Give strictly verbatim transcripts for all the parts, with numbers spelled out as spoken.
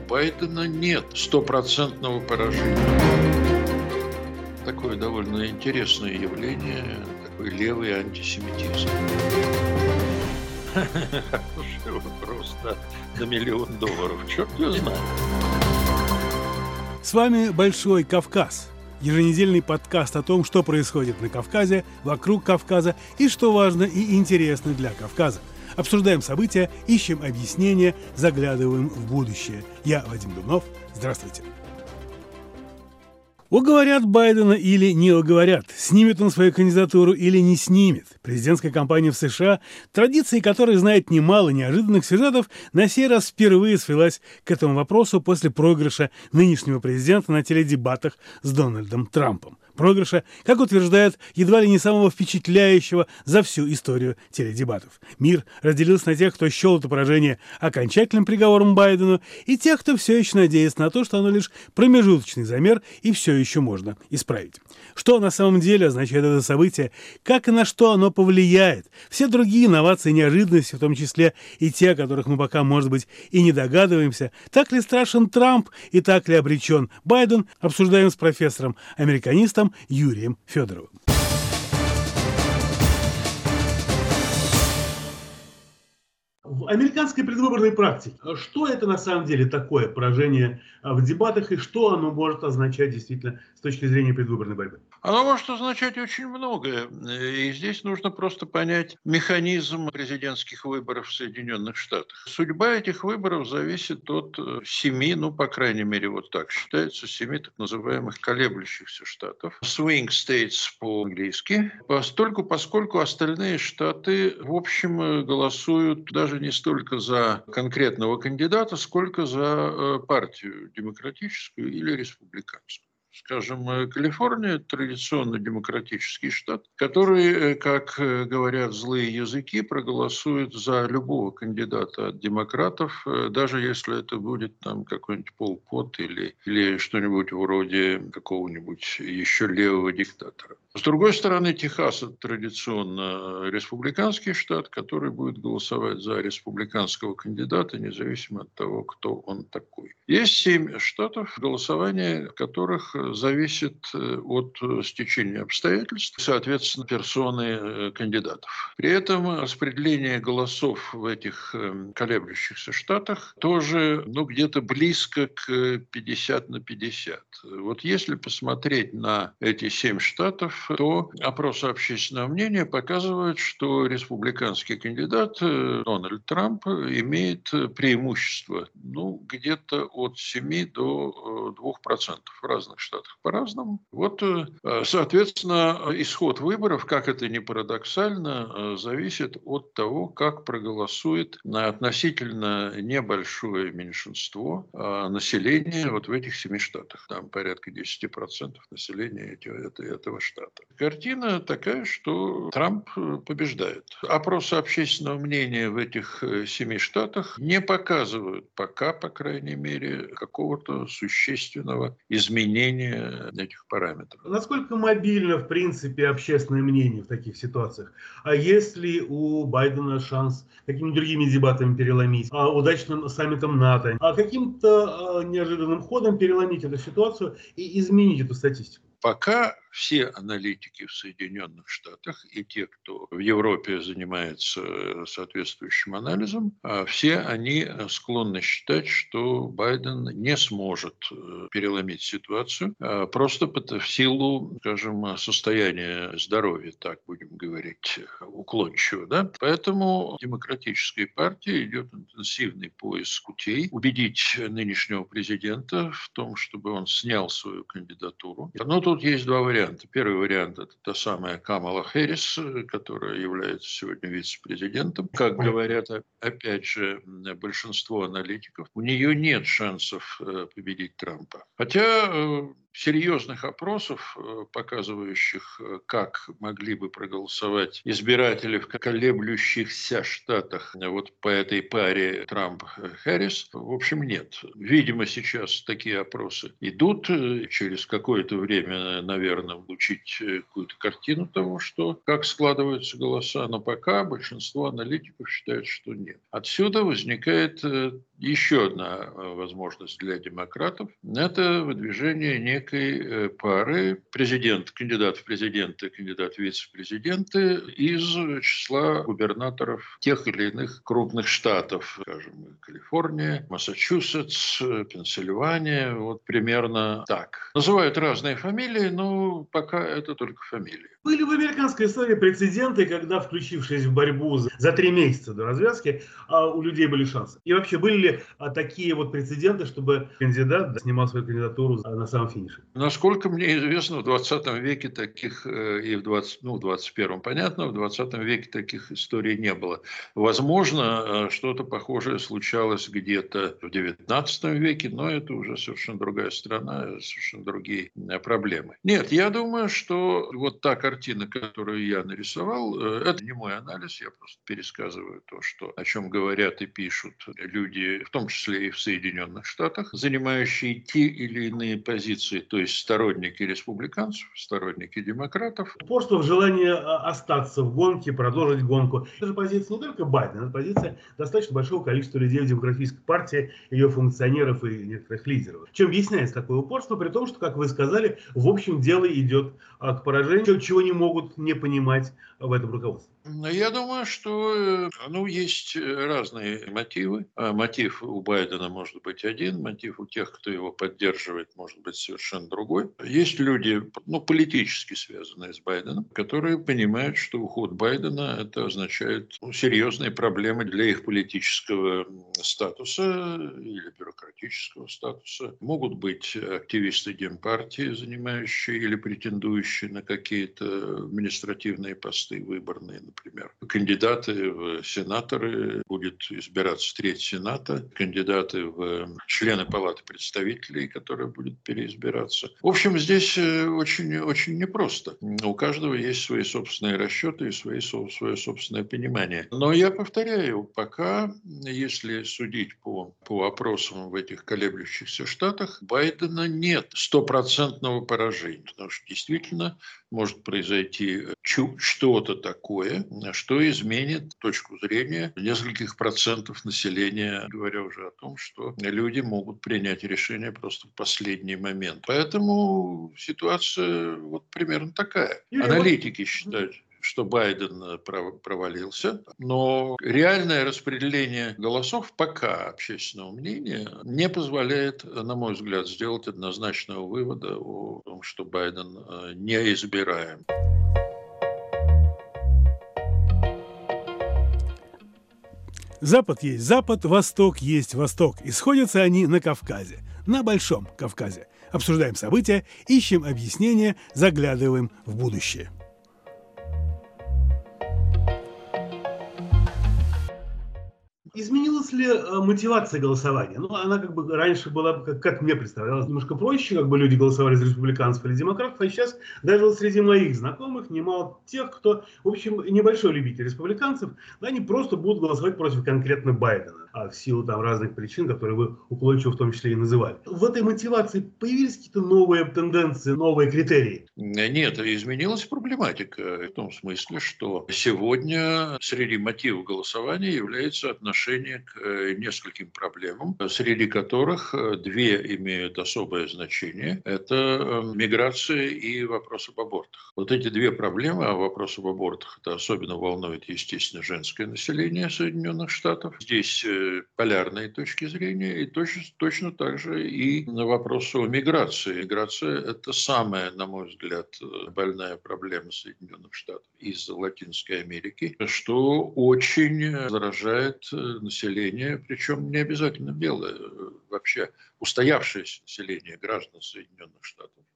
Байдена нет стопроцентного поражения. Такое довольно интересное явление, такой левый антисемитизм. Хороший вопрос, да, на миллион долларов. Черт его знает. С вами «Большой Кавказ». Еженедельный подкаст о том, что происходит на Кавказе, вокруг Кавказа и что важно и интересно для Кавказа. Обсуждаем события, ищем объяснения, заглядываем в будущее. Я Вадим Дубнов. Здравствуйте. Уговорят Байдена или не уговорят, снимет он свою кандидатуру или не снимет. Президентская кампания в США, традиции которой знает немало неожиданных сюжетов, на сей раз впервые свелась к этому вопросу после проигрыша нынешнего президента на теледебатах с Дональдом Трампом. Проигрыша, как утверждают, едва ли не самого впечатляющего за всю историю теледебатов. Мир разделился на тех, кто счел это поражение окончательным приговором Байдену, и тех, кто все еще надеется на то, что оно лишь промежуточный замер и все еще можно исправить. Что на самом деле означает это событие, как и на что оно повлияет, все другие инновации и неожиданности, в том числе и те, о которых мы пока, может быть, и не догадываемся, так ли страшен Трамп и так ли обречен Байден, обсуждаем с профессором-американистом Юрием Федоровым. В американской предвыборной практике, что это на самом деле такое поражение в дебатах и что оно может означать действительно с точки зрения предвыборной борьбы? Оно может означать очень многое. И здесь нужно просто понять механизм президентских выборов в Соединенных Штатах. Судьба этих выборов зависит от семи, ну, по крайней мере, вот так считается, семи так называемых колеблющихся штатов. Swing states по-английски. Постольку, поскольку остальные штаты, в общем, голосуют даже не столько за конкретного кандидата, сколько за партию демократическую или республиканскую. Скажем, Калифорния – традиционно демократический штат, который, как говорят злые языки, проголосует за любого кандидата от демократов, даже если это будет там какой-нибудь Пол Пот или, или что-нибудь вроде какого-нибудь еще левого диктатора. С другой стороны, Техас – это традиционно республиканский штат, который будет голосовать за республиканского кандидата, независимо от того, кто он такой. Есть семь штатов, голосование которых зависит от стечения обстоятельств, соответственно, персоны кандидатов. При этом распределение голосов в этих колеблющихся штатах тоже, ну, где-то близко к пятьдесят на пятьдесят. Вот если посмотреть на эти семь штатов, то опросы общественного мнения показывают, что республиканский кандидат Дональд Трамп имеет преимущество, ну, где-то от семи до двух процентов в разных штатах по-разному. Вот, соответственно, исход выборов, как это ни парадоксально, зависит от того, как проголосует на относительно небольшое меньшинство населения вот в этих семи штатах. Там порядка десять процентов населения этого штата. Картина такая, что Трамп побеждает. Опросы общественного мнения в этих семи штатах не показывают пока, по крайней мере, какого-то существенного изменения этих параметров. Насколько мобильно, в принципе, общественное мнение в таких ситуациях? А есть ли у Байдена шанс какими-то другими дебатами переломить, а удачным саммитом НАТО, а каким-то неожиданным ходом переломить эту ситуацию и изменить эту статистику? Пока все аналитики в Соединенных Штатах и те, кто в Европе занимается соответствующим анализом, все они склонны считать, что Байден не сможет переломить ситуацию просто в силу, скажем, состояния здоровья, так будем говорить, уклончиво. Да? Поэтому демократической партии идет интенсивный поиск путей убедить нынешнего президента в том, чтобы он снял свою кандидатуру. Но тут есть два варианта. Первый вариант – это та самая Камала Хэррис, которая является сегодня вице-президентом. Как говорят, опять же, большинство аналитиков, у нее нет шансов победить Трампа. Хотя серьезных опросов, э, показывающих, э, как могли бы проголосовать избиратели в колеблющихся штатах э, вот по этой паре Трамп-Харрис, в общем, нет. Видимо, сейчас такие опросы идут. э, Через какое-то время, наверное, получить э, какую-то картину того, что как складываются голоса, но пока большинство аналитиков считают, что нет. Отсюда возникает э, еще одна э, возможность для демократов. Это выдвижение некой э, пары президент, кандидат в президенты, кандидат в вице-президенты из числа губернаторов тех или иных крупных штатов, скажем, Калифорния, Массачусетс, э, Пенсильвания, вот примерно так. Называют разные фамилии, но пока это только фамилии. Были в американской истории прецеденты, когда, включившись в борьбу за за три месяца до развязки, а, у людей были шансы. И вообще, были ли а, такие вот прецеденты, чтобы кандидат да, снимал свою кандидатуру а, на самом финише? Насколько мне известно, в двадцатом веке таких, э, и в двадцатом, ну, в двадцать первом, понятно, в двадцатом веке таких историй не было. Возможно, э, что-то похожее случалось где-то в девятнадцатом веке, но это уже совершенно другая страна, совершенно другие э, проблемы. Нет, я думаю, что вот та картина, которую я нарисовал, э, это не мой анализ, я просто пересказываю то, что, о чем говорят и пишут люди, в том числе и в Соединенных Штатах, занимающие те или иные позиции, то есть сторонники республиканцев, сторонники демократов. Упорство в желании а, остаться в гонке, продолжить гонку. Это же позиция не только Байдена, это позиция достаточно большого количества людей в Демократической партии, ее функционеров и некоторых лидеров. Чем объясняется такое упорство, при том, что, как вы сказали, в общем дело идет а, к поражению, чего не могут не понимать в этом руководстве. Я думаю, что э, ну, есть э, разные мотивы. А мотив у Байдена может быть один, мотив у тех, кто его поддерживает, может быть совершенно другой. Есть люди, ну, политически связанные с Байденом, которые понимают, что уход Байдена это означает ну, серьезные проблемы для их политического статуса или бюрократического статуса. Могут быть активисты Демпартии, занимающие или претендующие на какие-то административные посты выборные, например. Кандидаты в сенаторы, будет избираться треть Сената, кандидаты в члены Палаты представителей, которая будет переизбираться. В общем, здесь очень, очень непросто. У каждого есть свои собственные расчеты и свои, свое собственное понимание. Но я повторяю, пока, если судить по, по опросам в этих колеблющихся штатах, Байдена нет стопроцентного поражения. Потому что действительно может произойти что-то такое, что изменит точку зрения нескольких процентов населения, говоря уже о том, что люди могут принять решение просто в последний момент. Поэтому ситуация вот примерно такая. Аналитики считают, что Байден провалился, но реальное распределение голосов пока общественного мнения не позволяет, на мой взгляд, сделать однозначного вывода о том, что Байден неизбираем. Запад есть Запад, Восток есть Восток. И сходятся они на Кавказе, на Большом Кавказе. Обсуждаем события, ищем объяснения, заглядываем в будущее. Изменилась ли э, мотивация голосования? Ну, она как бы раньше была, как, как мне представлялось, немножко проще, как бы люди голосовали за республиканцев или демократов, а сейчас даже вот среди моих знакомых немало тех, кто, в общем, небольшой любитель республиканцев, да, они просто будут голосовать против конкретно Байдена, а в силу там разных причин, которые вы уклончиво в том числе и называли. В этой мотивации появились какие-то новые тенденции, новые критерии? Нет, изменилась проблематика в том смысле, что сегодня среди мотивов голосования является отношение к нескольким проблемам, среди которых две имеют особое значение. Это миграция и вопрос об абортах. Вот эти две проблемы, а вопрос об абортах, это особенно волнует, естественно, женское население Соединенных Штатов. Здесь полярные точки зрения, и точно, точно так же и вопрос о миграции. Миграция – это самая, на мой взгляд, больная проблема Соединенных Штатов из Латинской Америки, что очень заражает население, причем не обязательно белое, вообще устоявшееся население граждан Соединенных Штатов.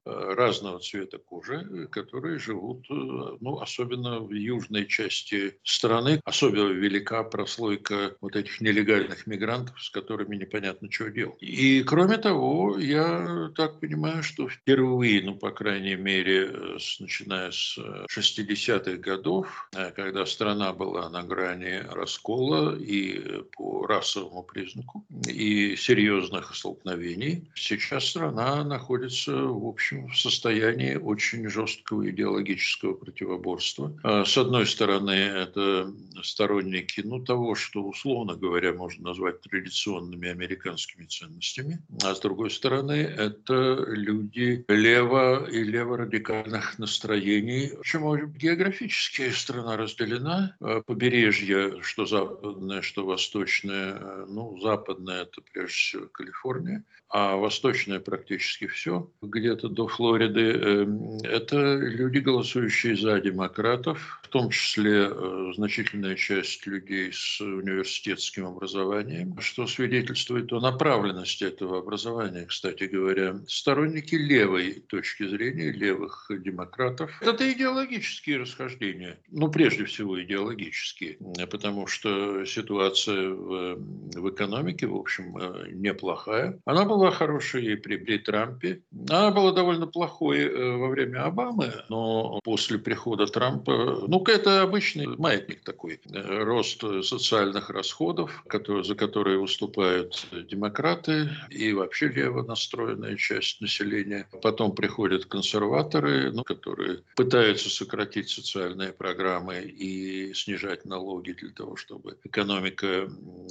разного цвета кожи, которые живут, ну, особенно в южной части страны. Особенно велика прослойка вот этих нелегальных мигрантов, с которыми непонятно, что делать. И, кроме того, я так понимаю, что впервые, ну, по крайней мере, с, начиная с шестидесятых годов, когда страна была на грани раскола и по расовому признаку, и серьезных столкновений, сейчас страна находится, в общем, в состоянии очень жесткого идеологического противоборства. С одной стороны, это сторонники, ну, того, что, условно говоря, можно назвать традиционными американскими ценностями, а с другой стороны, это люди лево- и леворадикальных настроений. Почему географически страна разделена? Побережье, что западное, что восточное. Ну, западное – это прежде всего Калифорния, а восточное практически все, где-то до Флориды. Это люди, голосующие за демократов, в том числе значительная часть людей с университетским образованием, что свидетельствует о направленности этого образования, кстати говоря. Сторонники левой точки зрения, левых демократов. Это идеологические расхождения. Ну, прежде всего, идеологические, потому что ситуация в, в экономике, в общем, неплохая. Она была хорошей и при, при Трампе. Она была довольно плохой во время Обамы, но после прихода Трампа, ну, это обычный маятник такой. Рост социальных расходов, которые, за которые выступают демократы и вообще лево настроенная часть населения. Потом приходят консерваторы, ну, которые пытаются сократить социальные программы и снижать налоги для того, чтобы экономика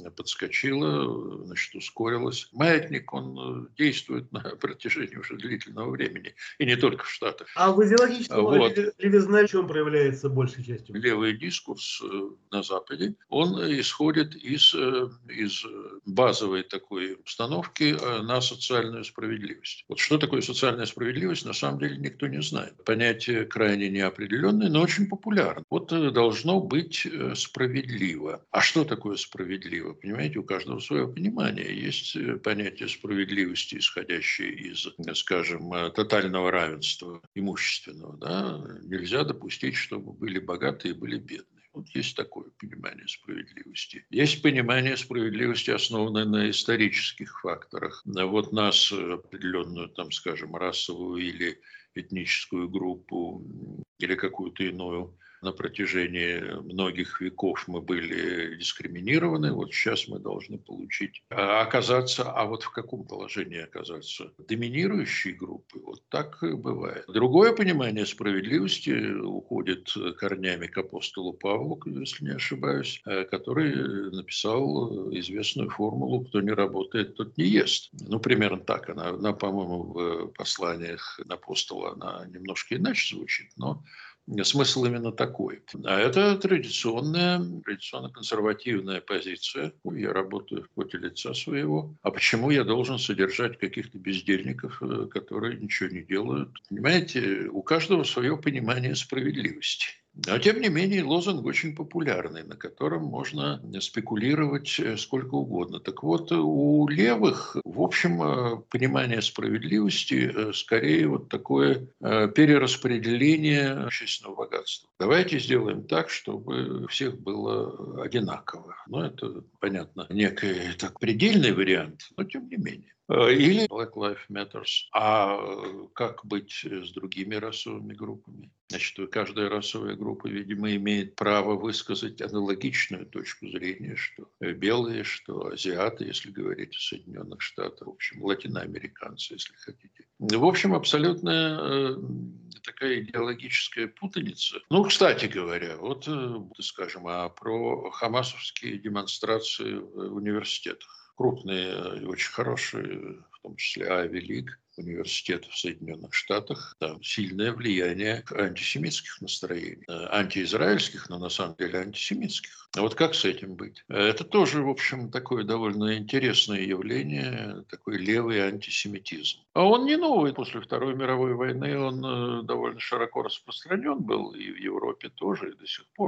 подскочила, значит, ускорилась. Маятник, он действует на протяжении уже длительного времени, и не только в Штатах. А в идеологическом вот. левизна в чем проявляется большей частью? Левый дискурс на Западе, он исходит из, из базовой такой установки на социальную справедливость. Вот что такое социальная справедливость, на самом деле никто не знает. Понятие крайне неопределенное, но очень популярно. Вот должно быть справедливо. А что такое справедливо? Понимаете, у каждого свое понимание. Есть понятие справедливости, исходящее из, скажем, тотального равенства имущественного. Да? Нельзя допустить, чтобы были богатые и были бедные. Вот есть такое понимание справедливости. Есть понимание справедливости, основанное на исторических факторах. Вот нас, определенную, там, скажем, расовую или этническую группу, или какую-то иную, на протяжении многих веков мы были дискриминированы. Вот сейчас мы должны получить, оказаться, а вот в каком положении оказаться? Доминирующей группы. Вот так бывает. Другое понимание справедливости уходит корнями к апостолу Павлу, если не ошибаюсь, который написал известную формулу: кто не работает, тот не ест. Ну, примерно так. Она, она по-моему, в посланиях апостола она немножко иначе звучит, но смысл именно такой. А это традиционная, традиционно консервативная позиция. Я работаю в поте лица своего. А почему я должен содержать каких-то бездельников, которые ничего не делают? Понимаете, у каждого свое понимание справедливости. Но, тем не менее, лозунг очень популярный, на котором можно спекулировать сколько угодно. Так вот, у левых, в общем, понимание справедливости скорее вот такое перераспределение общественного богатства. Давайте сделаем так, чтобы у всех было одинаково. Ну, это, понятно, некий так, предельный вариант, но тем не менее. Или Black Lives Matters. А как быть с другими расовыми группами? Значит, каждая расовая группа, видимо, имеет право высказать аналогичную точку зрения, что белые, что азиаты, если говорить о Соединенных Штатах, в общем, латиноамериканцы, если хотите. В общем, абсолютная такая идеологическая путаница. Ну, кстати говоря, вот, скажем, а про хамасовские демонстрации в университетах. Крупные и очень хорошие, в том числе Айви Лиг, университетов в Соединенных Штатах, там сильное влияние антисемитских настроений, антиизраильских, но на самом деле антисемитских. А вот как с этим быть? Это тоже, в общем, такое довольно интересное явление, такой левый антисемитизм. А он не новый. После Второй мировой войны он довольно широко распространен был и в Европе тоже, и до сих пор.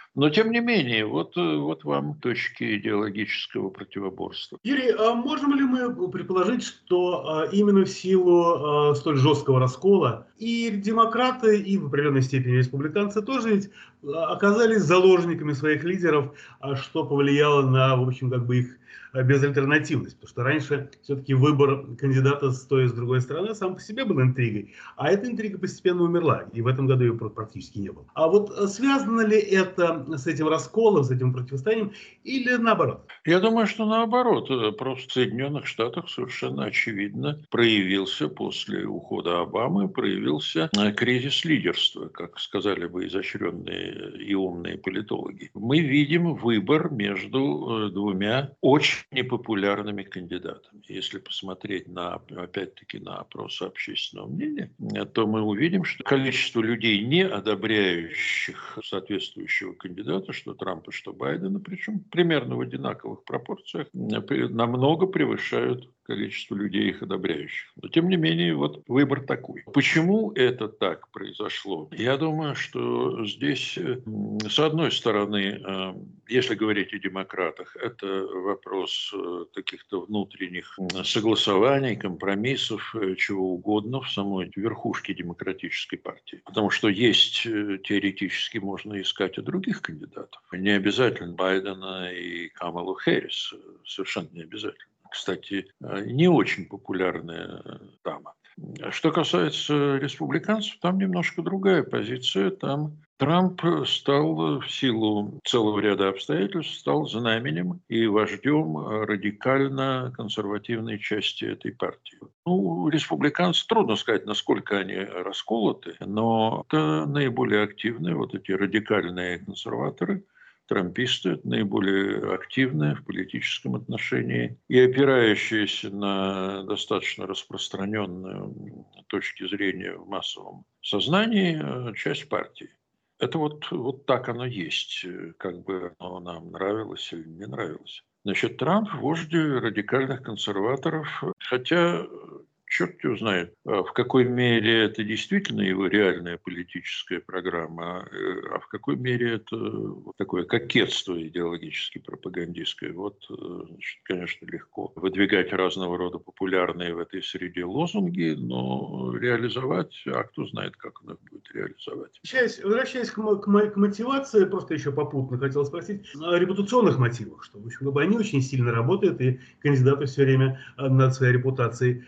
Но, тем не менее, вот, вот вам точки идеологического противоборства. Юрий, а можем ли мы предположить, что именно в силу столь жесткого раскола и демократы, и в определенной степени республиканцы тоже ведь оказались заложниками своих лидеров, что повлияло на, в общем, как бы их безальтернативность? Потому что раньше все-таки выбор кандидата с той и с другой стороны сам по себе был интригой, а эта интрига постепенно умерла, и в этом году ее практически не было. А вот связано ли это с этим расколом, с этим противостоянием, или наоборот? Я думаю, что наоборот. Просто в Соединенных Штатах совершенно очевидно проявился после ухода Обамы, проявился кризис лидерства, как сказали бы изощренные и умные политологи. Мы видим выбор между двумя очень непопулярными кандидатами. Если посмотреть на, опять-таки, на опросы общественного мнения, то мы увидим, что количество людей, не одобряющих соответствующего кандидата, что Трампа, что Байдена, причем примерно в одинаковых пропорциях, намного превышают количество людей, их одобряющих. Но, тем не менее, вот выбор такой. Почему это так произошло? Я думаю, что здесь, с одной стороны, если говорить о демократах, это вопрос каких-то внутренних согласований, компромиссов, чего угодно в самой верхушке демократической партии. Потому что есть, теоретически, можно искать и других кандидатов. Не обязательно Байдена и Камалу Хэррис. Совершенно не обязательно. Кстати, не очень популярная дама. Что касается республиканцев, там немножко другая позиция. Там Трамп стал в силу целого ряда обстоятельств, стал знаменем и вождем радикально консервативной части этой партии. Ну, республиканцы, трудно сказать, насколько они расколоты, но это наиболее активные, вот эти радикальные консерваторы, трамписты, наиболее активные в политическом отношении и опирающиеся на достаточно распространенную точки зрения в массовом сознании часть партии. Это вот, вот так оно есть, как бы оно нам нравилось или не нравилось. Значит, Трамп – вождь радикальных консерваторов, хотя... Черт его знает, в какой мере это действительно его реальная политическая программа, а в какой мере это такое кокетство идеологически пропагандистское. Вот, значит, конечно, легко выдвигать разного рода популярные в этой среде лозунги, но реализовать, а кто знает, как он их будет реализовать. Возвращаясь, возвращаясь к, к, к мотивации, просто еще попутно хотел спросить о репутационных мотивах, что, в общем, они очень сильно работают, и кандидаты все время над своей репутацией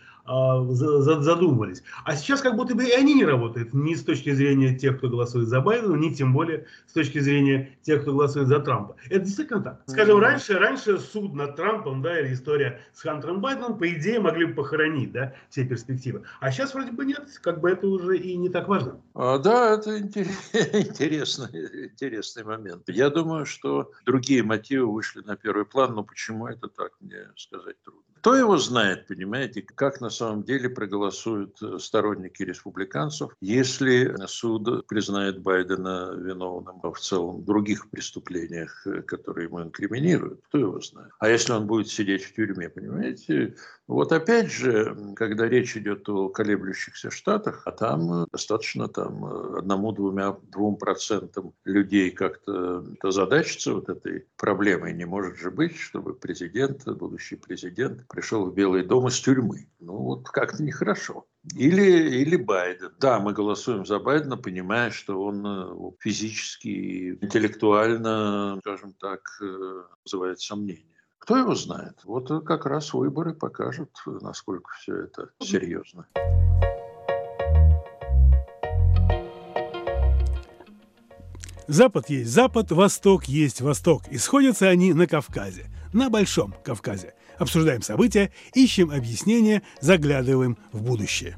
задумывались. А сейчас как будто бы и они не работают ни с точки зрения тех, кто голосует за Байдена, ни тем более с точки зрения тех, кто голосует за Трампа. Это действительно так. Скажем, раньше, раньше суд над Трампом, да, или история с Хантером Байденом, по идее, могли бы похоронить, да, все перспективы. А сейчас вроде бы нет, как бы это уже и не так важно. А, да, это интересный, интересный момент. Я думаю, что другие мотивы вышли на первый план, но почему это так, мне сказать трудно. Кто его знает, понимаете, как на самом деле проголосуют сторонники республиканцев, если суд признает Байдена виновным в целом в других преступлениях, которые ему инкриминируют. Кто его знает? А если он будет сидеть в тюрьме, понимаете? Вот опять же, когда речь идет о колеблющихся штатах, а там достаточно там одному-двумя двум процентам людей как-то озадачиться вот этой проблемой. Не может же быть, чтобы президент, будущий президент, пришел в Белый дом из тюрьмы. Ну, вот как-то нехорошо. Или, или Байден. Да, мы голосуем за Байдена, понимая, что он физически, интеллектуально, скажем так, вызывает сомнения. Кто его знает? Вот как раз выборы покажут, насколько все это серьезно. Запад есть Запад, Восток есть Восток. И сходятся они на Кавказе, на Большом Кавказе. Обсуждаем события, ищем объяснения, заглядываем в будущее.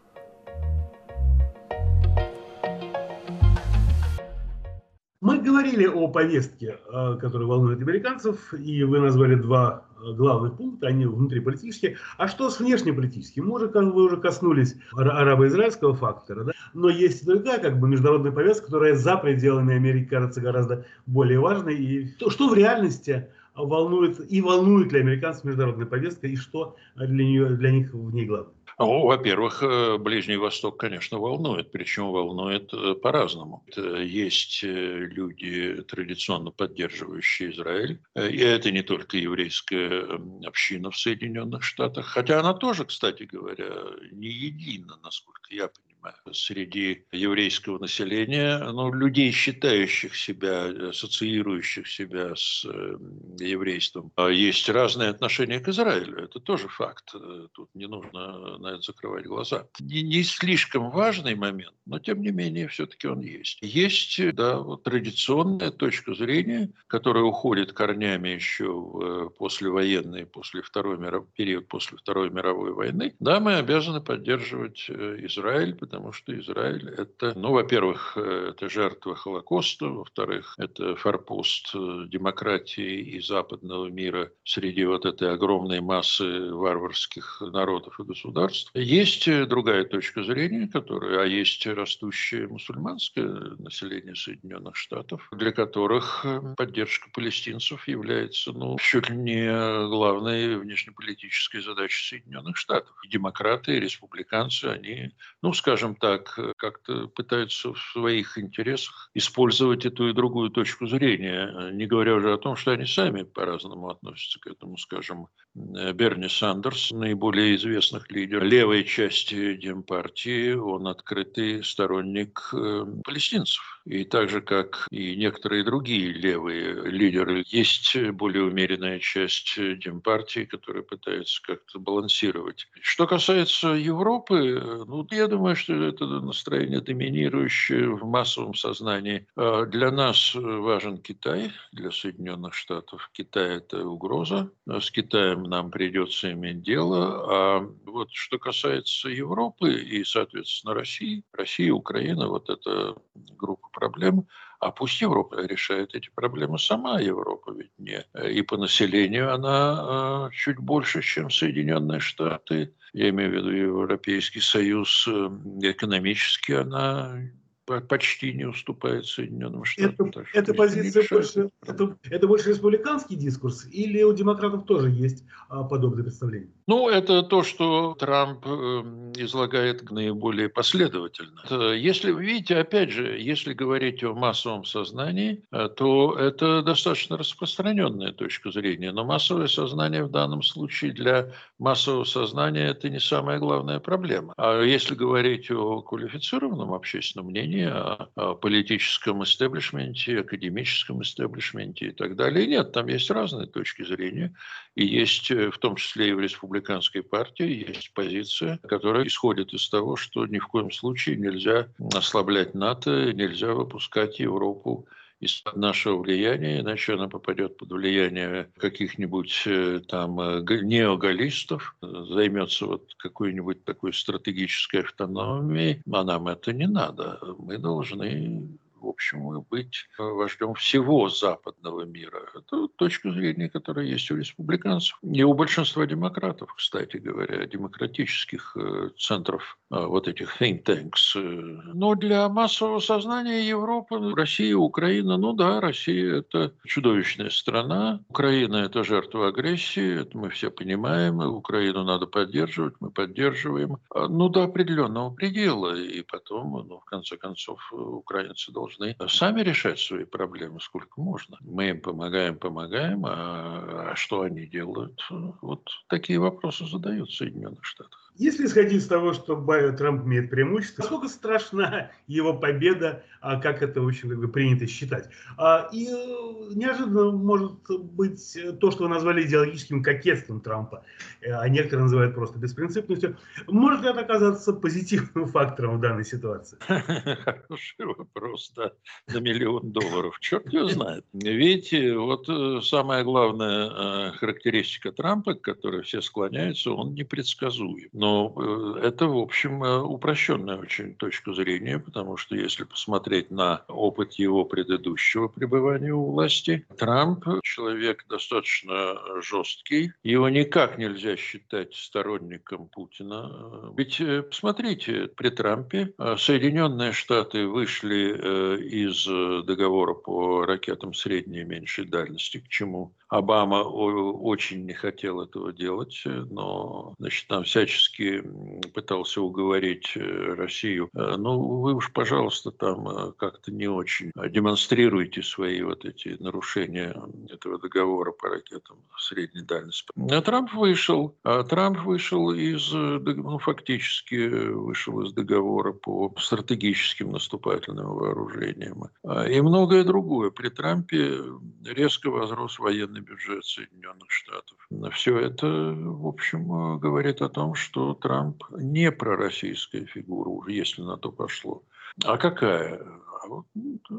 Мы говорили о повестке, которая волнует американцев, и вы назвали два главных пункта, они внутриполитические. А что с внешнеполитическим? Мы уже, как вы уже коснулись арабо-израильского фактора, да? Но есть и другая как бы международная повестка, которая за пределами Америки кажется гораздо более важной. И то, что в реальности волнует и волнует для американцев международная повестка, и что для, нее, для них в ней главное? Ну, во-первых, э, Ближний Восток, конечно, волнует, причем волнует э, по-разному. Это есть э, люди, традиционно поддерживающие Израиль, Э, и это не только еврейская м, община в Соединенных Штатах, хотя она тоже, кстати говоря, не едина, насколько я понимаю, среди еврейского населения, ну, людей, считающих себя, ассоциирующих себя с э, еврейством. А есть разные отношения к Израилю, это тоже факт. Э, Тут не нужно на это закрывать глаза. Не, не слишком важный момент, но тем не менее все-таки он есть. Есть, да, вот традиционная точка зрения, которая уходит корнями еще в э, послевоенный, после Второй миров... период после Второй мировой войны. Да, мы обязаны поддерживать э, Израиль, потому что Израиль это, ну, во-первых, э, это жертва Холокоста, во-вторых, это форпост э, демократии и западного мира среди вот этой огромной массы варварских народов и государств. Есть э, другая точка зрения, которая, а есть растущее мусульманское население Соединенных Штатов, для которых э, поддержка палестинцев является, ну, чуть ли не главной внешнеполитической задачей Соединенных Штатов. И демократы, и республиканцы, они, ну, скажем так, как-то пытаются в своих интересах использовать эту и другую точку зрения, не говоря уже о том, что они сами по-разному относятся к этому. Скажем, Берни Сандерс, наиболее известных лидер левой части Демпартии, он открытый сторонник э, палестинцев. И так же, как и некоторые другие левые лидеры, есть более умеренная часть Демпартии, которая пытается как-то балансировать. Что касается Европы, ну, я думаю, что это настроение доминирующее в массовом сознании. А Для нас важен Китай, для Соединенных Штатов Китай – это угроза. С Китаем нам придется иметь дело. А вот что касается Европы и, соответственно, России, Россия, Украина, вот эта группа проблем, а пусть Европа решает эти проблемы сама. Европа ведь не. И по населению она э, чуть больше, чем Соединенные Штаты. Я имею в виду Европейский Союз. Э, Экономически она по- почти не уступает Соединенным Штатам. Это, Так что эта пусть они позиция решают больше, эти проблемы. это, это больше республиканский дискурс или у демократов тоже есть а, подобное представление? Ну, это то, что Трамп э, излагает наиболее последовательно. Э, Если, видите, опять же, если говорить о массовом сознании, э, то это достаточно распространенная точка зрения. Но массовое сознание в данном случае для массового сознания это не самая главная проблема. А если говорить о квалифицированном общественном мнении, о, о политическом истеблишменте, академическом истеблишменте и так далее, нет, там есть разные точки зрения. И есть, э, в том числе и в республиканской партии, есть позиция, которая исходит из того, что ни в коем случае нельзя ослаблять НАТО, нельзя выпускать Европу из-под нашего влияния, иначе она попадет под влияние каких-нибудь э, там э, г- неогаллистов, э, займется вот какой-нибудь такой стратегической автономией, а нам это не надо. Мы должны, в общем, быть э, вождем всего западного мира. Это точка зрения, которая есть у республиканцев. И у большинства демократов, кстати говоря, демократических э, центров, э, вот этих think tanks. э. Но для массового сознания Европы, Россия, Украина, ну да, Россия – это чудовищная страна. Украина – это жертва агрессии, это мы все понимаем. И Украину надо поддерживать, мы поддерживаем. А, Ну, до определенного предела. И потом, ну, в конце концов, э, украинцы должны сами решать свои проблемы, сколько можно. Мы им помогаем, помогаем, а, а что они делают? Вот такие вопросы задают в Соединенных Штатах. Если исходить из того, что Бай- Трамп имеет преимущество, насколько страшна его победа, а как это, в общем, как бы принято считать? А, И э, неожиданно может быть то, что вы назвали идеологическим кокетством Трампа, э, а некоторые называют просто беспринципностью. Может ли это оказаться позитивным фактором в данной ситуации? Хороший вопрос, да, на миллион долларов. Черт его знает. Видите, вот э, самая главная э, характеристика Трампа, к которой все склоняются, он непредсказуем. Но э, это, в общем, э, упрощенная очень точка зрения, потому что если посмотреть на опыт его предыдущего пребывания у власти, Трамп человек достаточно жесткий. Его никак нельзя считать сторонником Путина. Ведь э, посмотрите, при Трампе э, Соединенные Штаты вышли э, из э, договора по ракетам средней и меньшей дальности, к чему Обама очень не хотел этого делать, но, значит, там всячески пытался уговорить Россию. Ну, вы уж, пожалуйста, там как-то не очень демонстрируйте свои вот эти нарушения этого договора по ракетам средней дальности. А Трамп вышел. А Трамп вышел из, ну, фактически вышел из договора по стратегическим наступательным вооружениям. И многое другое. При Трампе резко возрос военный бюджет Соединенных Штатов. Все это, в общем, говорит о том, что Трамп не пророссийская фигура, если на то пошло. А какая? А вот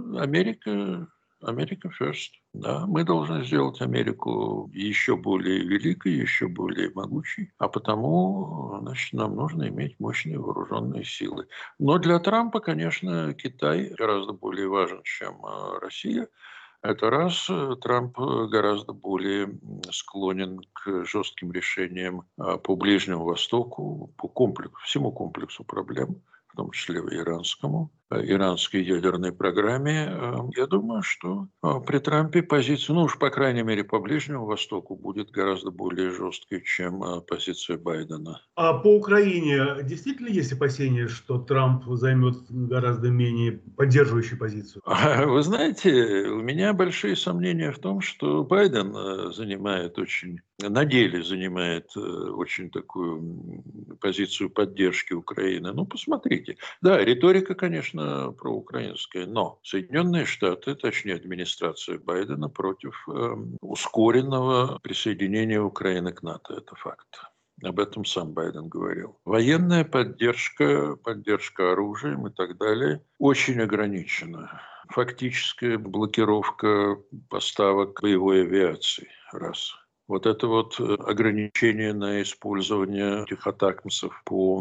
Америка, Америка first. Да, мы должны сделать Америку еще более великой, еще более могучей, а потому, значит, нам нужно иметь мощные вооруженные силы. Но для Трампа, конечно, Китай гораздо более важен, чем Россия. Это раз. Трамп гораздо более склонен к жестким решениям по Ближнему Востоку, по комплексу, всему комплексу проблем, в том числе и иранскому, иранской ядерной программе. Я думаю, что при Трампе позиция, ну уж по крайней мере по Ближнему Востоку, будет гораздо более жесткой, чем позиция Байдена. А по Украине действительно есть опасения, что Трамп займет гораздо менее поддерживающую позицию? Вы знаете, у меня большие сомнения в том, что Байден занимает очень, на деле занимает очень такую позицию поддержки Украины. Ну, посмотрите. Да, риторика, конечно, проукраинская, но Соединенные Штаты, точнее администрация Байдена, против э, ускоренного присоединения Украины к НАТО. Это факт. Об этом сам Байден говорил. Военная поддержка, поддержка оружием и так далее очень ограничена. Фактическая блокировка поставок боевой авиации. Раз. Вот это вот ограничение на использование этих атакмсов по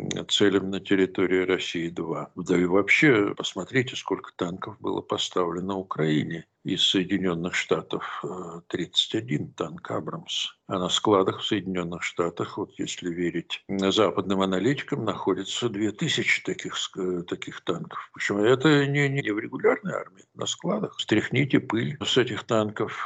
целям на территории России два. Да и вообще, посмотрите, сколько танков было поставлено Украине из Соединенных Штатов. тридцать один танк «Абрамс». А на складах в Соединенных Штатах, вот если верить западным аналитикам, находится две тысячи таких, таких танков. Причем это не, не в регулярной армии, на складах. Стряхните пыль с этих танков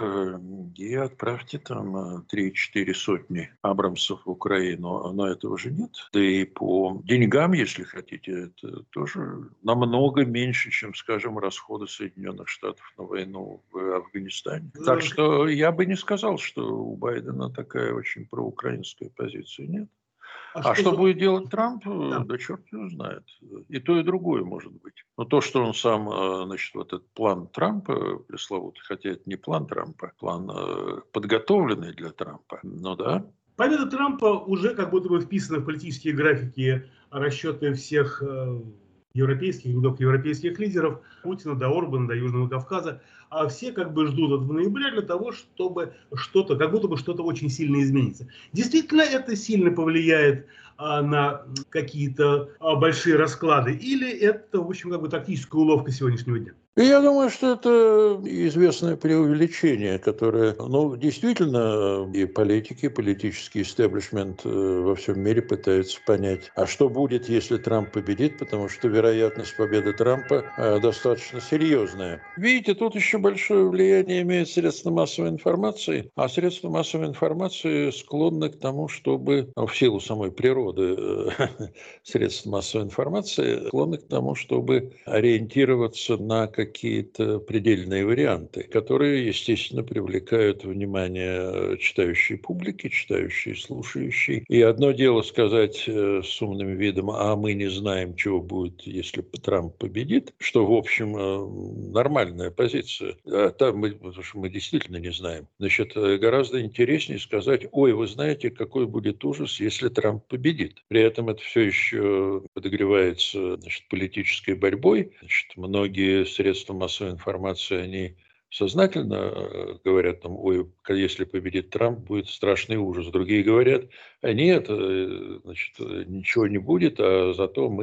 и отправьте там три-четыре сотни «Абрамсов» в Украину. Но этого же нет. Да и по деньгам, если хотите, это тоже намного меньше, чем, скажем, расходы Соединенных Штатов на войну в Афганистане. Так что я бы не сказал, что у Байдена такая очень проукраинская позиция. Нет. А, а что, что будет делать Трамп, да. да черт его знает. И то, и другое может быть. Но то, что он сам, значит, вот этот план Трампа пресловутый, хотя это не план Трампа, план подготовленный для Трампа, ну да. Победа Трампа уже как будто бы вписана в политические графики расчеты всех европейских, европейских лидеров, Путина до Орбана, до Южного Кавказа, а все как бы ждут этого ноября для того, чтобы что-то, как будто бы что-то очень сильно изменится. Действительно, это сильно повлияет а, на какие-то а, большие расклады, или это, в общем, как бы тактическая уловка сегодняшнего дня? И я думаю, что это известное преувеличение, которое, ну, действительно, и политики, и политический истеблишмент во всем мире пытаются понять, а что будет, если Трамп победит, потому что вероятность победы Трампа достаточно серьезная. Видите, тут еще большое влияние имеют средства массовой информации, а средства массовой информации склонны к тому, чтобы, в силу самой природы средств массовой информации, склонны к тому, чтобы ориентироваться на какие-то предельные варианты, которые, естественно, привлекают внимание читающей публики, читающей, слушающей. И одно дело сказать с умным видом, а мы не знаем, чего будет, если Трамп победит, что, в общем, нормальная позиция. А там мы, потому что мы действительно не знаем. Значит, гораздо интереснее сказать, ой, вы знаете, какой будет ужас, если Трамп победит. При этом это все еще подогревается, значит, политической борьбой. Значит, многие средства Средства массовой информации, они сознательно говорят, там, ой, если победит Трамп, будет страшный ужас. Другие говорят, а нет, значит, ничего не будет, а зато мы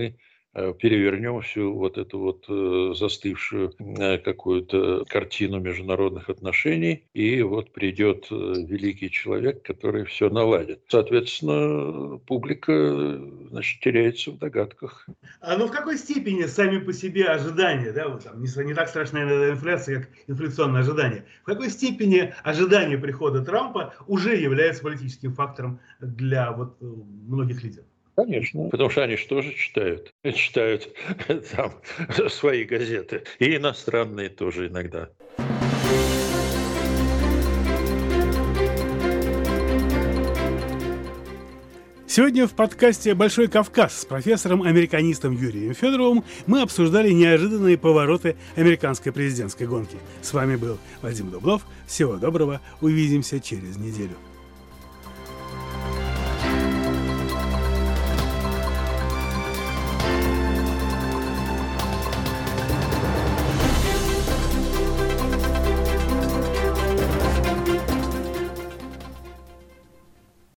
перевернем всю вот эту вот застывшую какую-то картину международных отношений, и вот придет великий человек, который все наладит. Соответственно, публика, значит, теряется в догадках. А ну в какой степени сами по себе ожидания, да, вот там, не, не так страшная иногда инфляция, как инфляционное ожидание, в какой степени ожидание прихода Трампа уже является политическим фактором для вот многих лидеров? Конечно, потому что они что же читают? Читают там свои газеты, и иностранные тоже иногда. Сегодня в подкасте «Большой Кавказ» с профессором-американистом Юрием Федоровым мы обсуждали неожиданные повороты американской президентской гонки. С вами был Вадим Дублов. Всего доброго. Увидимся через неделю.